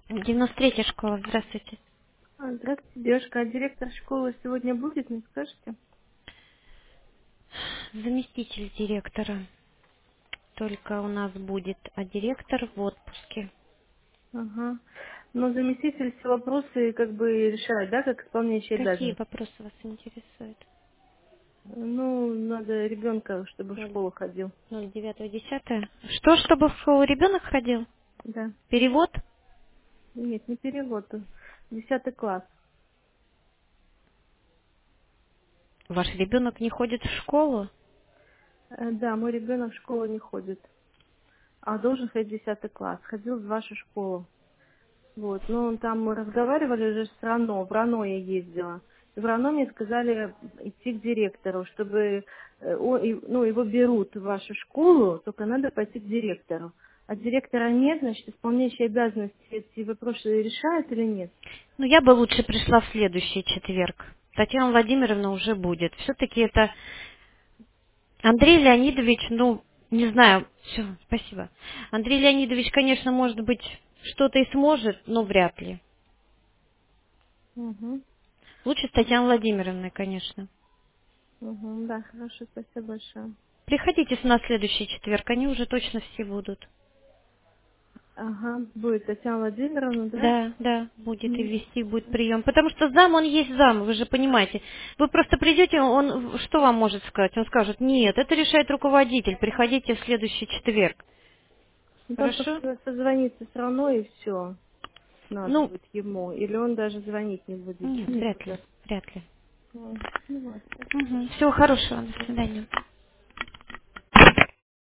93-я школа, здравствуйте. Здравствуйте, девушка. А директор школы сегодня будет, не скажете? Заместитель директора только у нас будет, а директор в отпуске. Ага. Но заместитель все вопросы как бы решает, да, как исполняющий Какие обязанности? вопросы вас интересуют? Ну, надо ребенка, чтобы в 0, школу ходил. 09, 10. Что, чтобы в школу ребенок ходил? Да. Перевод? Нет, не перевод. 10 класс. Ваш ребенок не ходит в школу? Да, мой ребенок в школу не ходит. А должен ходить в 10 класс. Ходил в вашу школу. Вот, ну, там мы разговаривали уже с РАНО, в РАНО я ездила. И в РАНО мне сказали идти к директору, чтобы, ну, его берут в вашу школу, только надо пойти к директору. А директора нет, значит, исполняющий обязанности эти вопросы решает или нет? Ну, я бы лучше пришла в следующий четверг. Татьяна Владимировна уже будет. Все-таки это Андрей Леонидович, ну, не знаю, все, спасибо. Андрей Леонидович, конечно, может быть, что-то и сможет, но вряд ли. Угу, Лучше с Татьяной Владимировной, конечно. угу, да, хорошо, спасибо большое. Приходите с нас в следующий четверг, они уже точно все будут. Ага, будет Татьяна Владимировна, да? Да, да, будет и М, вести будет прием. Потому что зам, он есть зам, вы же понимаете. Вы просто придете, он что вам может сказать? Он скажет, нет, это решает руководитель, приходите в следующий четверг. Ну, там Хорошо? только созвониться с равно и все надо Ну, будет ему. Или он даже звонить не будет нет, вряд ли, никуда. вряд ли. Ну, ладно, спасибо. Всего хорошего, до свидания.